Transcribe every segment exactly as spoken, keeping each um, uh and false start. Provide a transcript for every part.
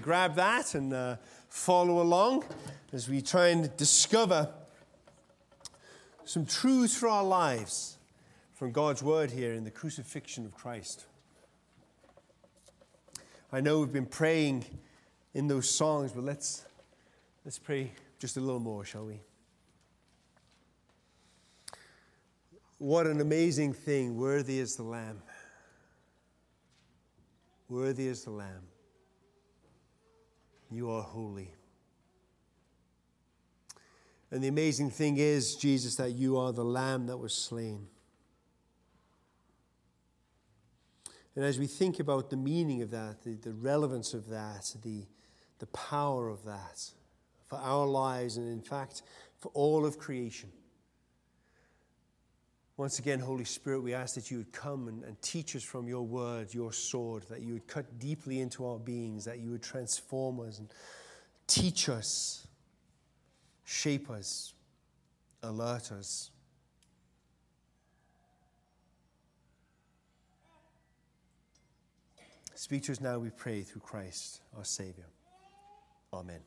grab that and uh, follow along as we try and discover some truths for our lives from God's word here in the crucifixion of Christ. I know we've been praying in those songs, but let's let's pray just a little more, shall we? What an amazing thing. Worthy is the Lamb. Worthy is the Lamb. You are holy. And the amazing thing is, Jesus, that you are the Lamb that was slain. And as we think about the meaning of that, the, the relevance of that, the, the power of that for our lives and in fact for all of creation, once again, Holy Spirit, we ask that you would come and, and teach us from your word, your sword, that you would cut deeply into our beings, that you would transform us and teach us, shape us, alert us. Speak to us now, we pray, through Christ, our Savior. Amen.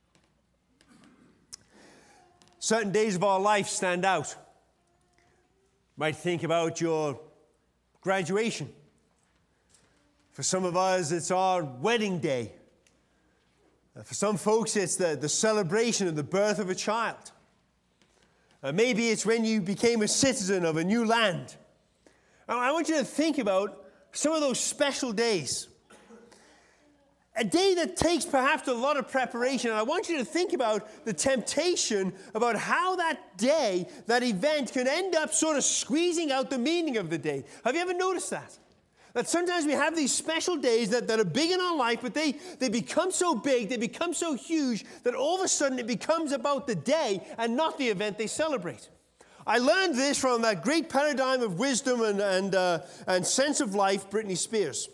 Certain days of our life stand out. You might think about your graduation. For some of us, it's our wedding day. For some folks, it's the, the celebration of the birth of a child. Uh, maybe it's when you became a citizen of a new land. I want you to think about some of those special days. A day that takes perhaps a lot of preparation. And I want you to think about the temptation about how that day, that event, can end up sort of squeezing out the meaning of the day. Have you ever noticed that? That sometimes we have these special days that, that are big in our life, but they, they become so big, they become so huge, that all of a sudden it becomes about the day and not the event they celebrate. I learned this from that great paradigm of wisdom and, and, uh, and sense of life, Britney Spears.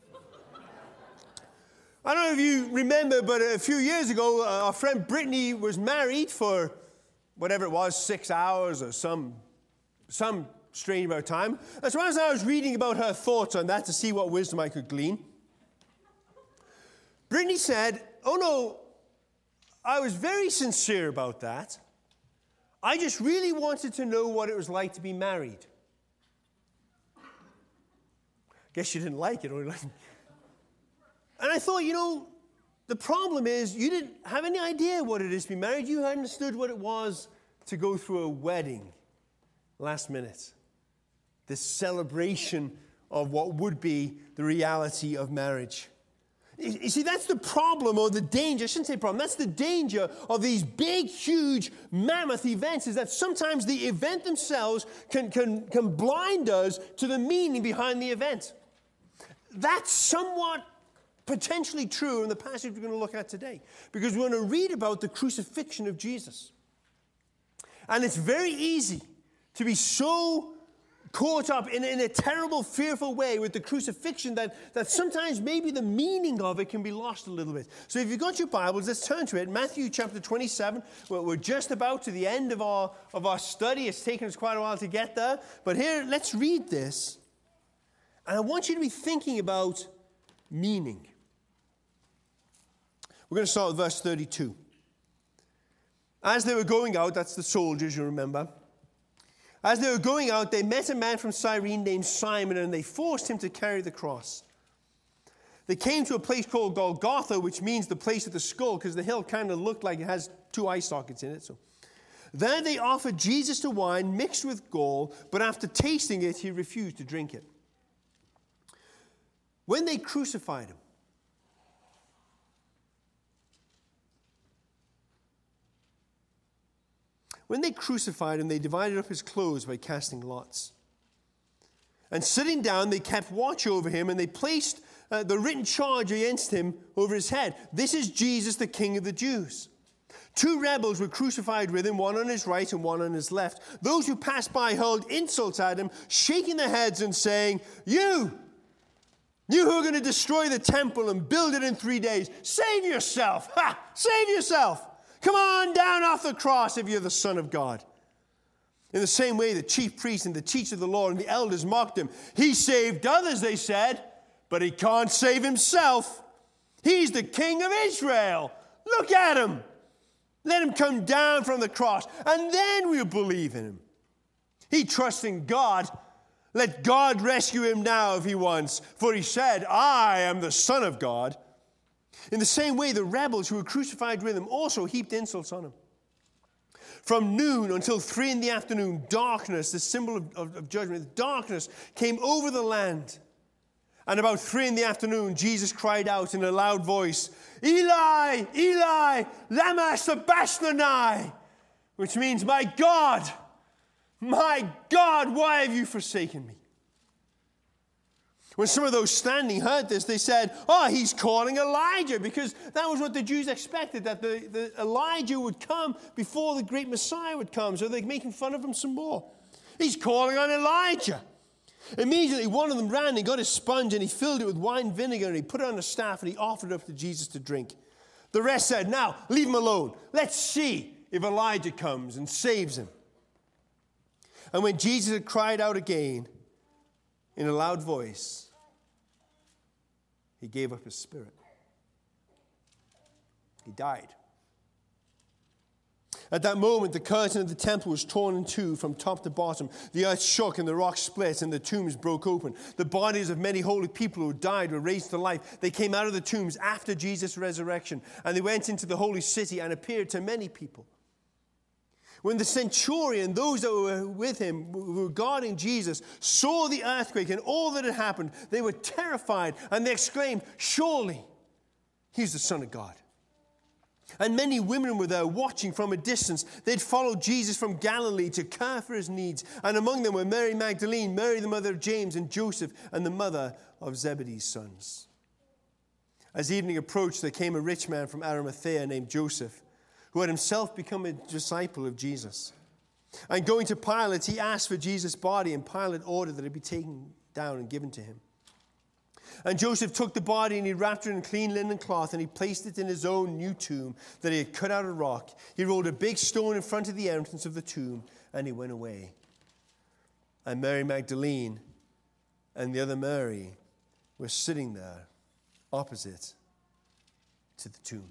I don't know if you remember, but a few years ago, uh, our friend Britney was married for whatever it was, six hours or some, some strange amount of time. And so as I was reading about her thoughts on that to see what wisdom I could glean, Britney said, oh no, I was very sincere about that. I just really wanted to know what it was like to be married. Guess she didn't like it. Or like... And I thought, you know, the problem is you didn't have any idea what it is to be married. You understood what it was to go through a wedding last minute. This celebration of what would be the reality of marriage. You see, that's the problem or the danger. I shouldn't say problem. That's the danger of these big, huge, mammoth events, is that sometimes the event themselves can, can, can blind us to the meaning behind the event. That's somewhat potentially true in the passage we're going to look at today, because we're going to read about the crucifixion of Jesus. And it's very easy to be so caught up in, in a terrible, fearful way with the crucifixion that, that sometimes maybe the meaning of it can be lost a little bit. So if you've got your Bibles, let's turn to it. Matthew chapter twenty-seven. We're, we're just about to the end of our, of our study. It's taken us quite a while to get there. But here, let's read this. And I want you to be thinking about meaning. We're going to start with verse thirty-two. As they were going out, that's the soldiers, you remember. As they were going out, they met a man from Cyrene named Simon, and they forced him to carry the cross. They came to a place called Golgotha, which means the place of the skull, because the hill kind of looked like it has two eye sockets in it. So there they offered Jesus to wine mixed with gall, but after tasting it, he refused to drink it. When they crucified him, When they crucified him, they divided up his clothes by casting lots. And sitting down, they kept watch over him, and they placed uh, the written charge against him over his head. This is Jesus, the King of the Jews. Two rebels were crucified with him, one on his right and one on his left. Those who passed by hurled insults at him, shaking their heads and saying, You, you who are going to destroy the temple and build it in three days, save yourself. Ha! Save yourself. Come on down off the cross if you're the Son of God. In the same way, the chief priests and the teachers of the law and the elders mocked him. He saved others, they said, but he can't save himself. He's the King of Israel. Look at him. Let him come down from the cross, and then we'll believe in him. He trusts in God. Let God rescue him now if he wants. For he said, I am the Son of God. In the same way, the rebels who were crucified with him also heaped insults on him. From noon until three in the afternoon, darkness, the symbol of, of, of judgment, darkness came over the land. And about three in the afternoon, Jesus cried out in a loud voice, Eli, Eli, lama sabachthani, which means, my God, my God, why have you forsaken me? When some of those standing heard this, they said, oh, he's calling Elijah, because that was what the Jews expected, that the, the Elijah would come before the great Messiah would come, so they're making fun of him some more. He's calling on Elijah. Immediately, one of them ran and got a sponge, and he filled it with wine vinegar, and he put it on a staff, and he offered it up to Jesus to drink. The rest said, now, leave him alone. Let's see if Elijah comes and saves him. And when Jesus had cried out again in a loud voice, he gave up his spirit. He died. At that moment, the curtain of the temple was torn in two from top to bottom. The earth shook and the rocks split and the tombs broke open. The bodies of many holy people who died were raised to life. They came out of the tombs after Jesus' resurrection, and they went into the holy city and appeared to many people. When the centurion, those that were with him, who were guarding Jesus, saw the earthquake and all that had happened, they were terrified and they exclaimed, surely he's the Son of God. And many women were there watching from a distance. They'd followed Jesus from Galilee to care for his needs. And among them were Mary Magdalene, Mary the mother of James and Joseph, and the mother of Zebedee's sons. As evening approached, there came a rich man from Arimathea named Joseph, who had himself become a disciple of Jesus. And going to Pilate, he asked for Jesus' body, and Pilate ordered that it be taken down and given to him. And Joseph took the body, and he wrapped it in clean linen cloth, and he placed it in his own new tomb that he had cut out of rock. He rolled a big stone in front of the entrance of the tomb, and he went away. And Mary Magdalene and the other Mary were sitting there opposite to the tomb.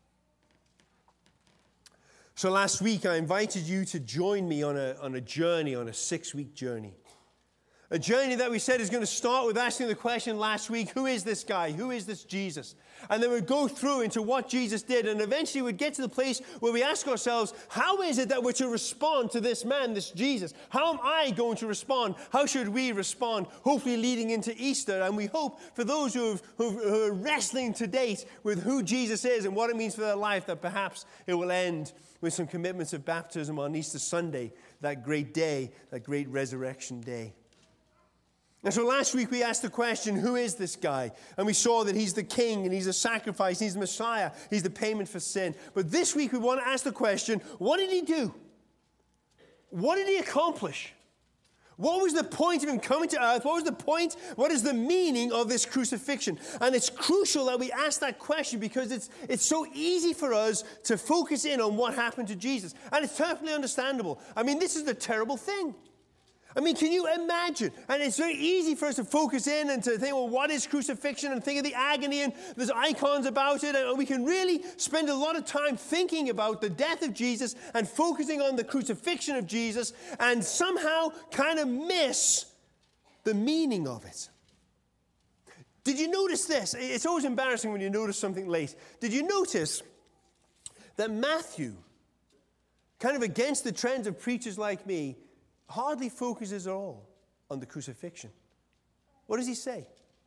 So last week, I invited you to join me on a, on a journey, on a six-week journey. A journey that we said is going to start with asking the question last week, who is this guy? Who is this Jesus? And then we'd go through into what Jesus did, and eventually we'd get to the place where we ask ourselves, how is it that we're to respond to this man, this Jesus? How am I going to respond? How should we respond? Hopefully leading into Easter, and we hope for those who, have, who are wrestling to date with who Jesus is and what it means for their life, that perhaps it will end with some commitments of baptism on Easter Sunday, that great day, that great resurrection day. And so last week we asked the question, who is this guy? And we saw that he's the king, and he's a sacrifice, he's the Messiah, he's the payment for sin. But this week we want to ask the question, what did he do? What did he accomplish? What was the point of him coming to earth? What was the point? What is the meaning of this crucifixion? And it's crucial that we ask that question, because it's, it's so easy for us to focus in on what happened to Jesus. And it's perfectly understandable. I mean, this is the terrible thing. I mean, can you imagine? And it's very easy for us to focus in and to think, well, what is crucifixion? And think of the agony, and there's icons about it. And we can really spend a lot of time thinking about the death of Jesus and focusing on the crucifixion of Jesus, and somehow kind of miss the meaning of it. Did you notice this? It's always embarrassing when you notice something late. Did you notice that Matthew, kind of against the trends of preachers like me, hardly focuses at all on the crucifixion? What does he say?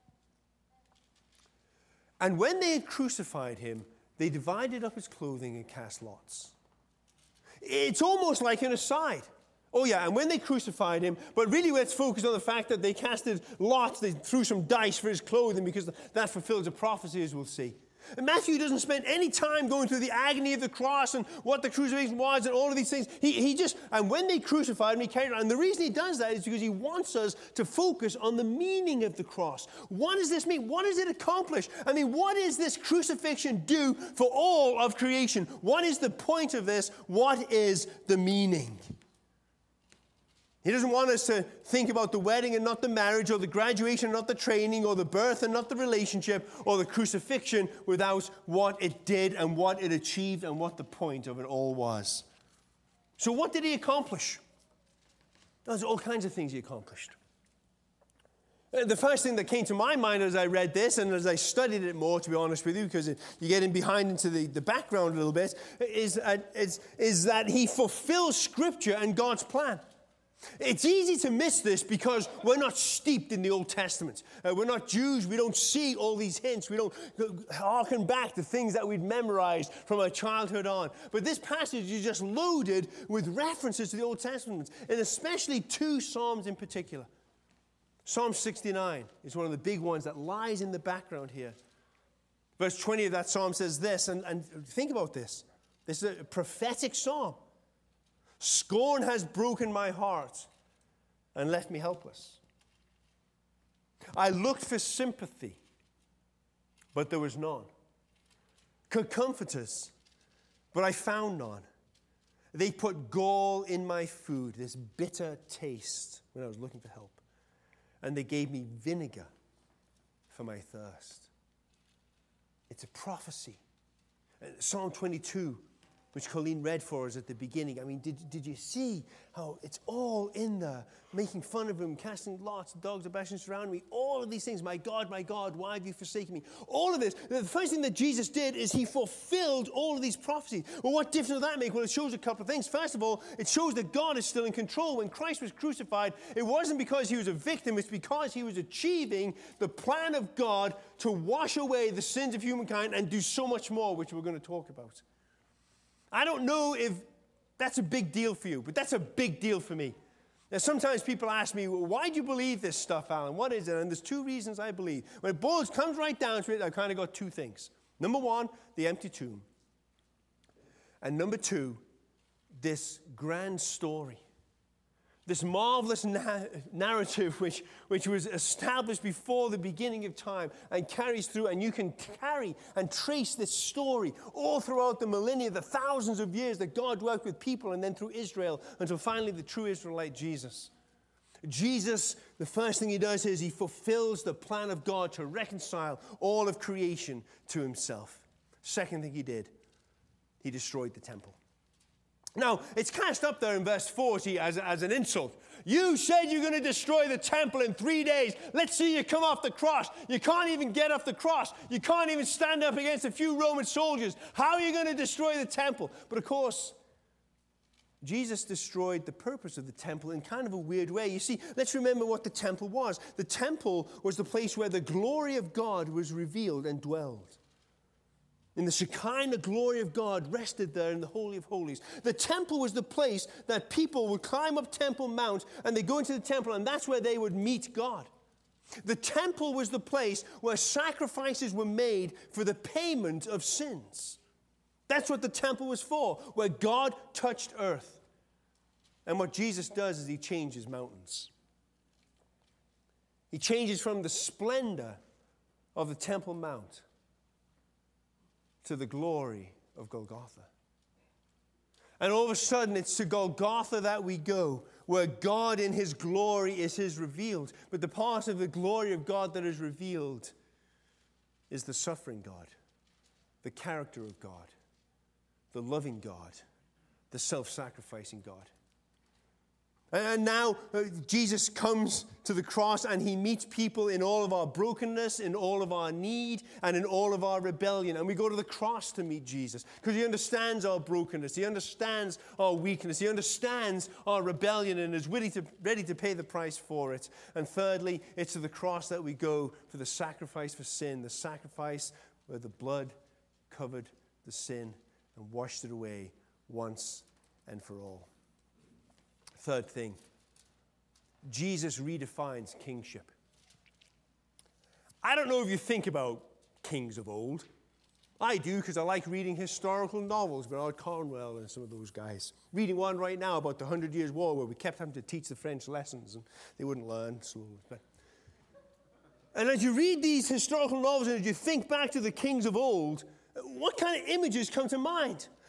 And when they had crucified him, they divided up his clothing and cast lots. It's almost like an aside. Oh yeah, and when they crucified him, but really let's focus on the fact that they casted lots, they threw some dice for his clothing, because that fulfills a prophecy, as we'll see. And Matthew doesn't spend any time going through the agony of the cross and what the crucifixion was and all of these things. He, he just, and when they crucified him, he carried on. And the reason he does that is because he wants us to focus on the meaning of the cross. What does this mean? What does it accomplish? I mean, what does this crucifixion do for all of creation? What is the point of this? What is the meaning? He doesn't want us to think about the wedding and not the marriage, or the graduation and not the training, or the birth and not the relationship, or the crucifixion without what it did and what it achieved and what the point of it all was. So what did he accomplish? There's all kinds of things he accomplished. The first thing that came to my mind as I read this, and as I studied it more, to be honest with you, because you get in behind into the, the background a little bit, is, uh, is, is that he fulfills Scripture and God's plan. It's easy to miss this because we're not steeped in the Old Testament. Uh, we're not Jews. We don't see all these hints. We don't harken back to things that we'd memorized from our childhood on. But this passage is just loaded with references to the Old Testament, and especially two Psalms in particular. Psalm sixty-nine is one of the big ones that lies in the background here. Verse twenty of that psalm says this, and, and think about this. This is a prophetic psalm. Scorn has broken my heart and left me helpless. I looked for sympathy, but there was none. Could comfort us, but I found none. They put gall in my food, this bitter taste, when I was looking for help. And they gave me vinegar for my thirst. It's a prophecy. Psalm twenty-two, which Colleen read for us at the beginning. I mean, did, did you see how it's all in there? Making fun of him, casting lots, dogs are bashing around me. All of these things. My God, my God, why have you forsaken me? All of this. The first thing that Jesus did is he fulfilled all of these prophecies. Well, what difference does that make? Well, it shows a couple of things. First of all, it shows that God is still in control. When Christ was crucified, it wasn't because he was a victim. It's because he was achieving the plan of God to wash away the sins of humankind and do so much more, which we're going to talk about. I don't know if that's a big deal for you, but that's a big deal for me. Now, sometimes people ask me, well, why do you believe this stuff, Alan? What is it? And there's two reasons I believe. When it boils, comes right down to it, I've kind of got two things. Number one, the empty tomb. And number two, this grand story. This marvelous na- narrative which, which was established before the beginning of time and carries through, and you can carry and trace this story all throughout the millennia, the thousands of years that God worked with people, and then through Israel until finally the true Israelite, Jesus. Jesus, the first thing he does is he fulfills the plan of God to reconcile all of creation to himself. Second thing he did, he destroyed the temple. Now, it's cast up there in verse forty as, as an insult. You said you're going to destroy the temple in three days. Let's see you come off the cross. You can't even get off the cross. You can't even stand up against a few Roman soldiers. How are you going to destroy the temple? But of course, Jesus destroyed the purpose of the temple in kind of a weird way. You see, let's remember what the temple was. The temple was the place where the glory of God was revealed and dwelled. And the Shekinah glory of God rested there in the Holy of Holies. The temple was the place that people would climb up Temple Mount, and they'd go into the temple, and that's where they would meet God. The temple was the place where sacrifices were made for the payment of sins. That's what the temple was for, where God touched earth. And what Jesus does is he changes mountains. He changes from the splendor of the Temple Mount to the glory of Golgotha. And all of a sudden, it's to Golgotha that we go, where God in his glory is his revealed. But the part of the glory of God that is revealed is the suffering God, the character of God, the loving God, the self-sacrificing God. And now uh, Jesus comes to the cross and he meets people in all of our brokenness, in all of our need, and in all of our rebellion. And we go to the cross to meet Jesus because he understands our brokenness. He understands our weakness. He understands our rebellion and is ready to, ready to pay the price for it. And thirdly, it's to the cross that we go for the sacrifice for sin, the sacrifice where the blood covered the sin and washed it away once and for all. Third thing, Jesus redefines kingship. I don't know if you think about kings of old. I do because I like reading historical novels, Bernard Cornwell and some of those guys. Reading one right now about the Hundred Years' War where we kept having to teach the French lessons and they wouldn't learn. So, but. And as you read these historical novels and as you think back to the kings of old, what kind of images come to mind?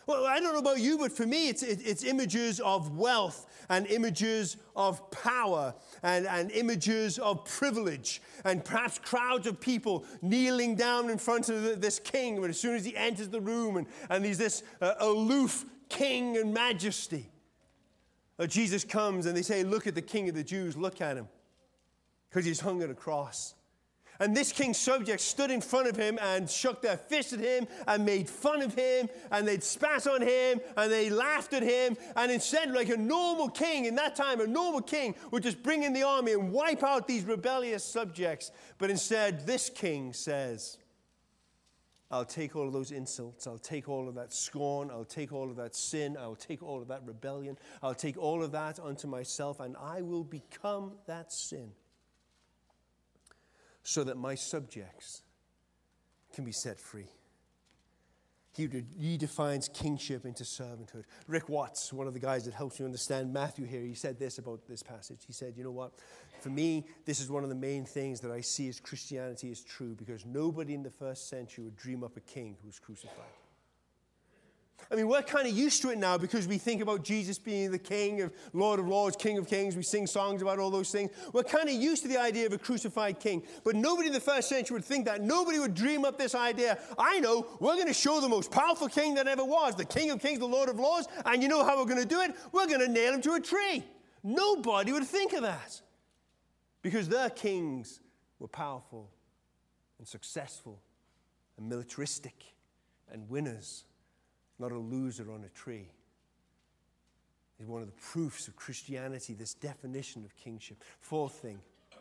Well, I don't know about you, but for me, it's, it, it's images of wealth and images of power and, and images of privilege and perhaps crowds of people kneeling down in front of the, this king as soon as he enters the room, and, and he's this uh, aloof king and majesty. Uh, Jesus comes and they say, look at the King of the Jews, look at him, because he's hung on a cross. And this king's subjects stood in front of him and shook their fists at him and made fun of him, and they'd spat on him and they laughed at him. And instead, like a normal king in that time, a normal king would just bring in the army and wipe out these rebellious subjects. But instead, this king says, I'll take all of those insults. I'll take all of that scorn. I'll take all of that sin. I'll take all of that rebellion. I'll take all of that unto myself, and I will become that sin, so that my subjects can be set free. He redefines kingship into servanthood. Rick Watts, one of the guys that helps you understand Matthew here, he said this about this passage. He said, you know what? For me, this is one of the main things that I see as Christianity is true, because nobody in the first century would dream up a king who was crucified. I mean, we're kind of used to it now because we think about Jesus being the King of Lord of Lords, King of Kings. We sing songs about all those things. We're kind of used to the idea of a crucified king. But nobody in the first century would think that. Nobody would dream up this idea. I know, we're going to show the most powerful king that ever was, the King of Kings, the Lord of Lords. And you know how we're going to do it? We're going to nail him to a tree. Nobody would think of that, because their kings were powerful and successful and militaristic and winners. Not a loser on a tree. Is one of the proofs of Christianity, this definition of kingship. Fourth thing,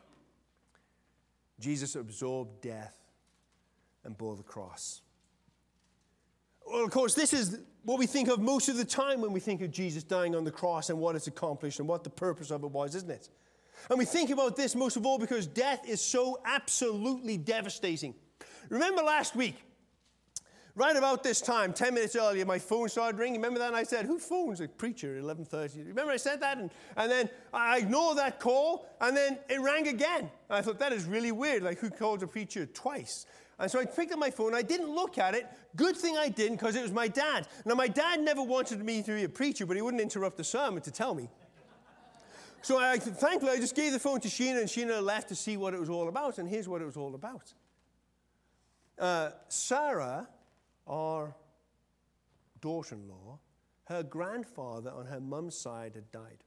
Jesus absorbed death and bore the cross. Well, of course, this is what we think of most of the time when we think of Jesus dying on the cross and what it's accomplished and what the purpose of it was, isn't it? And we think about this most of all because death is so absolutely devastating. Remember last week, right about this time, ten minutes earlier, my phone started ringing. Remember that? And I said, who phones a preacher at eleven thirty? Remember I said that? And, and then I ignored that call, and then it rang again. And I thought, that is really weird. Like, who calls a preacher twice? And so I picked up my phone. I didn't look at it. Good thing I didn't, because it was my dad. Now, my dad never wanted me to be a preacher, but he wouldn't interrupt the sermon to tell me. So I, thankfully, I just gave the phone to Sheena, and Sheena left to see what it was all about. And here's what it was all about. Uh, Sarah, our daughter-in-law, her grandfather on her mum's side had died.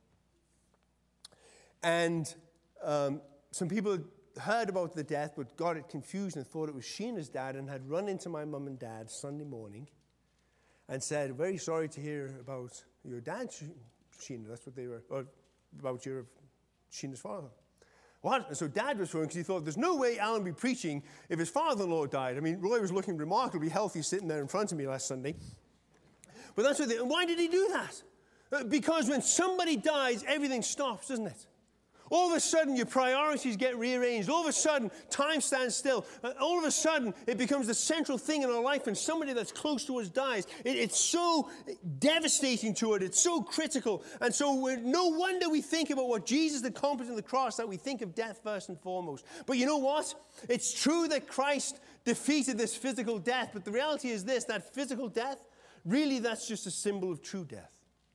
And um, some people had heard about the death, but got it confused and thought it was Sheena's dad, and had run into my mum and dad Sunday morning and said, very sorry to hear about your dad, Sheena. That's what they were, or about your Sheena's father. What? And so Dad was phoned because he thought, there's no way Alan would be preaching if his father-in-law died. I mean, Roy was looking remarkably healthy sitting there in front of me last Sunday. But that's what they, and why did he do that? Uh, because when somebody dies, everything stops, doesn't it? All of a sudden, your priorities get rearranged. All of a sudden, time stands still. Uh, all of a sudden, it becomes the central thing in our life, and somebody that's close to us dies. It, it's so devastating to it. It's so critical. And so we're, no wonder we think about what Jesus accomplished on the cross, that we think of death first and foremost. But you know what? It's true that Christ defeated this physical death, but the reality is this, that physical death, really that's just a symbol of true death.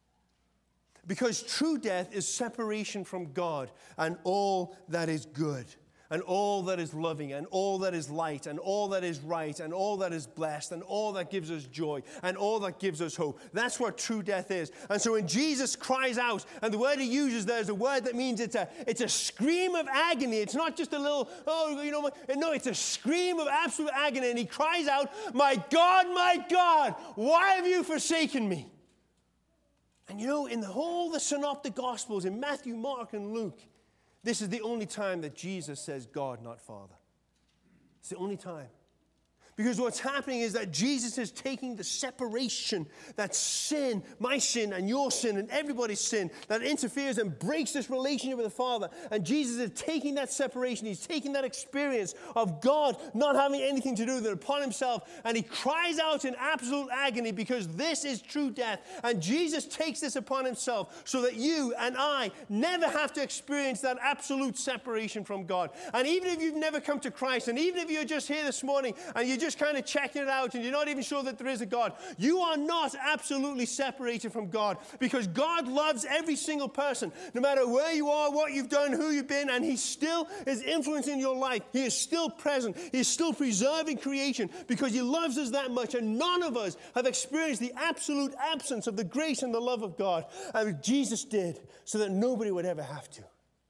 Because true death is separation from God and all that is good, and all that is loving, and all that is light, and all that is right, and all that is blessed, and all that gives us joy, and all that gives us hope. That's what true death is. And so when Jesus cries out, and the word he uses there is a word that means it's a, it's a scream of agony. It's not just a little, oh, you know, no, it's a scream of absolute agony. And he cries out, my God, my God, why have you forsaken me? And you know, in the whole the synoptic gospels, in Matthew, Mark, and Luke, this is the only time that Jesus says God, not Father. It's the only time. Because what's happening is that Jesus is taking the separation, that sin, my sin and your sin and everybody's sin, that interferes and breaks this relationship with the Father. And Jesus is taking that separation. He's taking that experience of God not having anything to do with it upon himself. And he cries out in absolute agony because this is true death. And Jesus takes this upon himself so that you and I never have to experience that absolute separation from God. And even if you've never come to Christ, and even if you're just here this morning and you just kind of checking it out and you're not even sure that there is a God, you are not absolutely separated from God, because God loves every single person, no matter where you are, what you've done, who you've been, and he still is influencing your life. He is still present. He is still preserving creation because he loves us that much, and none of us have experienced the absolute absence of the grace and the love of God. And Jesus did, so that nobody would ever have to.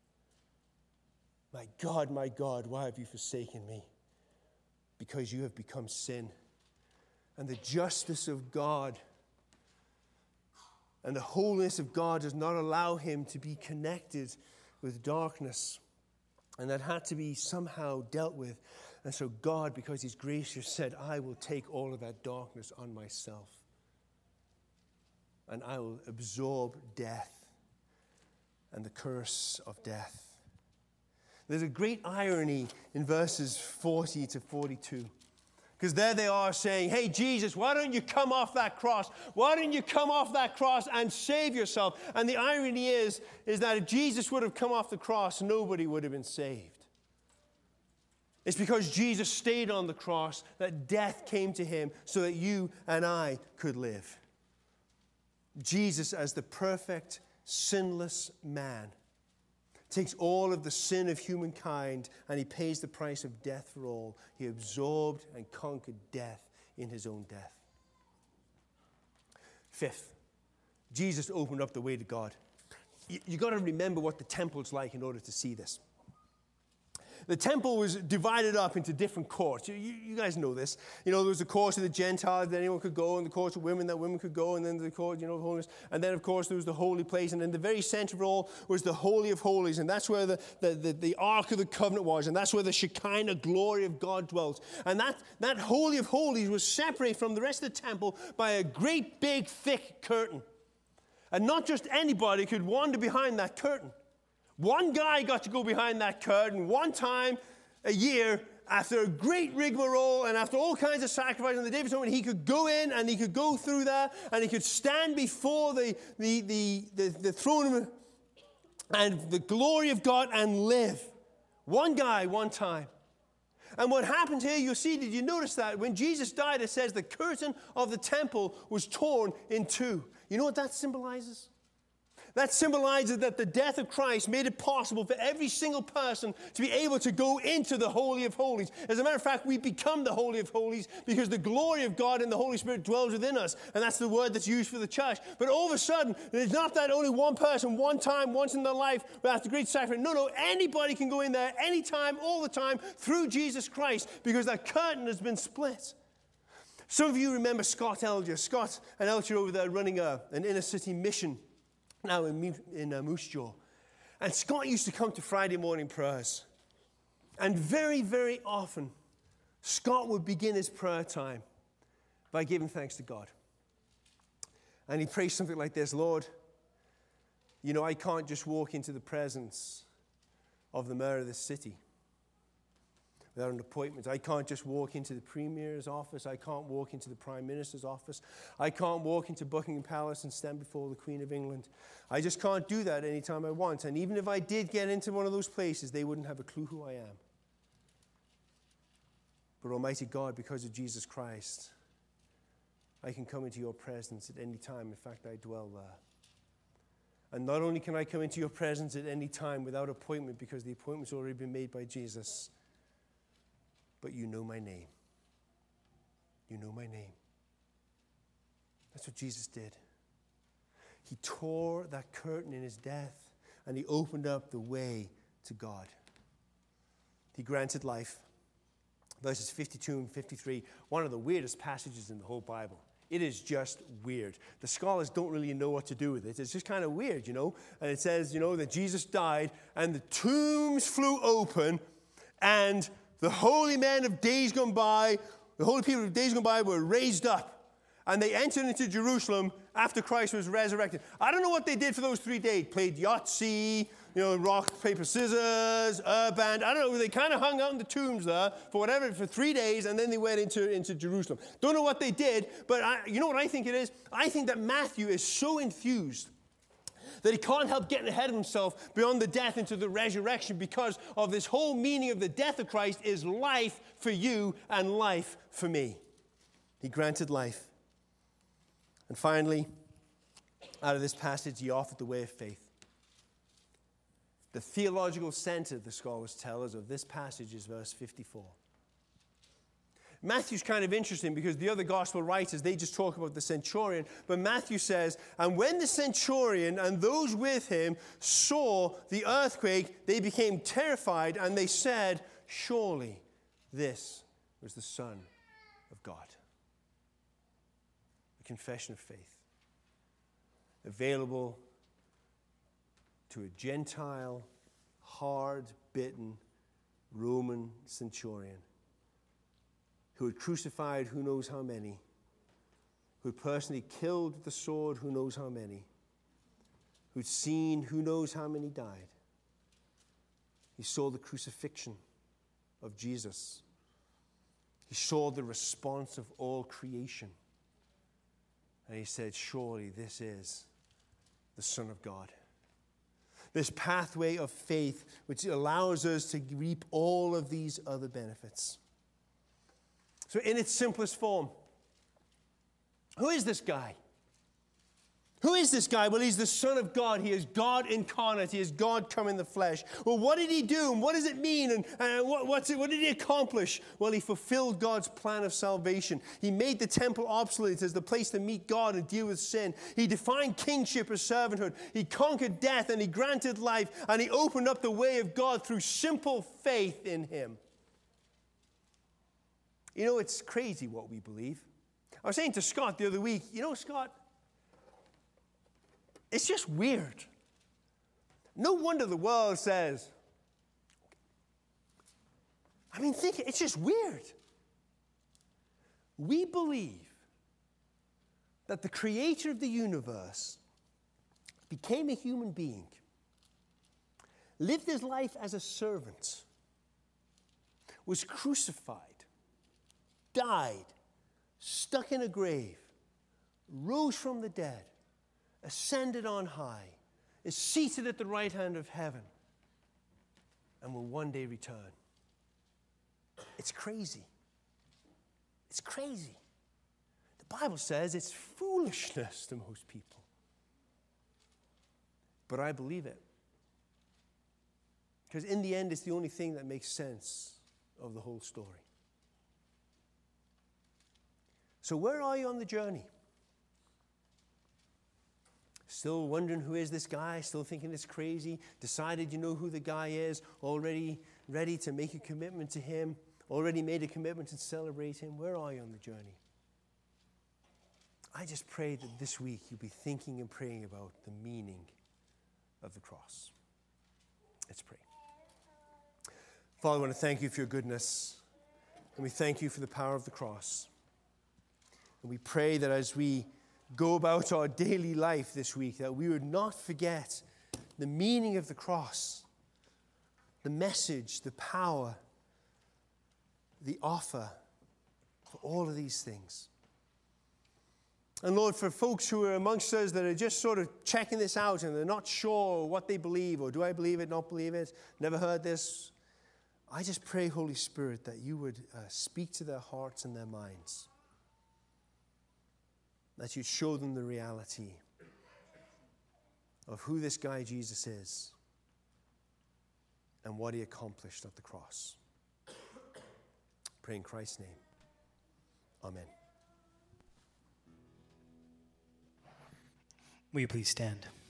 My God, my God, why have you forsaken me? Because you have become sin. And the justice of God and the holiness of God does not allow him to be connected with darkness. And that had to be somehow dealt with. And so God, because he's gracious, said, I will take all of that darkness on myself. And I will absorb death and the curse of death. There's a great irony in verses forty to forty-two. Because there they are saying, hey, Jesus, why don't you come off that cross? Why don't you come off that cross and save yourself? And the irony is, is that if Jesus would have come off the cross, nobody would have been saved. It's because Jesus stayed on the cross that death came to him so that you and I could live. Jesus, as the perfect, sinless man, takes all of the sin of humankind and he pays the price of death for all. He absorbed and conquered death in his own death. Fifth, Jesus opened up the way to God. You, you got to remember what the temple's like in order to see this. The temple was divided up into different courts. You, you, you guys know this. You know, there was the courts of the Gentiles that anyone could go, and the courts of women that women could go, and then the court, you know, holiness. And then, of course, there was the holy place. And in the very center of it all was the Holy of Holies. And that's where the, the, the, the Ark of the Covenant was. And that's where the Shekinah glory of God dwelt. And that, that Holy of Holies was separated from the rest of the temple by a great, big, thick curtain. And not just anybody could wander behind that curtain. One guy got to go behind that curtain one time a year after a great rigmarole and after all kinds of sacrifice on the Day of Atonement. He could go in and he could go through there and he could stand before the, the, the, the, the throne and the glory of God and live. One guy, one time. And what happened here, you'll see, did you notice that? When Jesus died, it says the curtain of the temple was torn in two. You know what that symbolizes? That symbolizes that the death of Christ made it possible for every single person to be able to go into the Holy of Holies. As a matter of fact, we become the Holy of Holies because the glory of God and the Holy Spirit dwells within us. And that's the word that's used for the church. But all of a sudden, it's not that only one person, one time, once in their life, after great sacrifice. No, no, anybody can go in there anytime, all the time, through Jesus Christ, because that curtain has been split. Some of you remember Scott Elger. Scott and Elger over there running a, an inner city mission now in, in uh, Moose Jaw. And Scott used to come to Friday morning prayers. And very, very often, Scott would begin his prayer time by giving thanks to God. And he prays something like this: Lord, you know, I can't just walk into the presence of the mayor of this city without an appointment. I can't just walk into the Premier's office. I can't walk into the Prime Minister's office. I can't walk into Buckingham Palace and stand before the Queen of England. I just can't do that anytime I want. And even if I did get into one of those places, they wouldn't have a clue who I am. But Almighty God, because of Jesus Christ, I can come into your presence at any time. In fact, I dwell there. And not only can I come into your presence at any time without appointment, because the appointment's already been made by Jesus, but you know my name. You know my name. That's what Jesus did. He tore that curtain in his death, and he opened up the way to God. He granted life. Verses fifty-two and fifty-three, one of the weirdest passages in the whole Bible. It is just weird. The scholars don't really know what to do with it. It's just kind of weird, you know. And it says, you know, that Jesus died, and the tombs flew open, and the holy men of days gone by, the holy people of days gone by were raised up. And they entered into Jerusalem after Christ was resurrected. I don't know what they did for those three days. Played Yahtzee, you know, rock, paper, scissors, uh, band. I don't know. They kind of hung out in the tombs there for whatever, for three days, and then they went into, into Jerusalem. Don't know what they did, but I, you know what I think it is? I think that Matthew is so enthused that he can't help getting ahead of himself beyond the death into the resurrection, because of this whole meaning of the death of Christ is life for you and life for me. He granted life. And finally, out of this passage, he offered the way of faith. The theological center, the scholars tell us, of this passage is verse fifty-four. Matthew's kind of interesting because the other gospel writers, they just talk about the centurion. But Matthew says, and when the centurion and those with him saw the earthquake, they became terrified and they said, surely this was the Son of God. A confession of faith. Available to a Gentile, hard-bitten Roman centurion who had crucified who knows how many, who had personally killed with the sword who knows how many, who'd seen who knows how many died. He saw the crucifixion of Jesus. He saw the response of all creation. And he said, surely this is the Son of God. This pathway of faith which allows us to reap all of these other benefits. So in its simplest form, who is this guy? Who is this guy? Well, he's the Son of God. He is God incarnate. He is God come in the flesh. Well, what did he do? And what does it mean? And, and what, what's it, what did he accomplish? Well, he fulfilled God's plan of salvation. He made the temple obsolete as the place to meet God and deal with sin. He defined kingship as servanthood. He conquered death and he granted life. And he opened up the way of God through simple faith in him. You know, it's crazy what we believe. I was saying to Scott the other week, you know, Scott, it's just weird. No wonder the world says, I mean, think, it's just weird. We believe that the creator of the universe became a human being, lived his life as a servant, was crucified, died, stuck in a grave, rose from the dead, ascended on high, is seated at the right hand of heaven, and will one day return. It's crazy. It's crazy. The Bible says it's foolishness to most people. But I believe it. Because in the end, it's the only thing that makes sense of the whole story. So where are you on the journey? Still wondering who is this guy? Still thinking it's crazy? Decided you know who the guy is? Already ready to make a commitment to him? Already made a commitment to celebrate him? Where are you on the journey? I just pray that this week you'll be thinking and praying about the meaning of the cross. Let's pray. Father, I want to thank you for your goodness. And we thank you for the power of the cross. And we pray that as we go about our daily life this week, that we would not forget the meaning of the cross, the message, the power, the offer for all of these things. And Lord, for folks who are amongst us that are just sort of checking this out and they're not sure what they believe, or do I believe it, not believe it, never heard this, I just pray, Holy Spirit, that you would uh, speak to their hearts and their minds. That you'd show them the reality of who this guy Jesus is and what he accomplished at the cross. Pray in Christ's name. Amen. Will you please stand?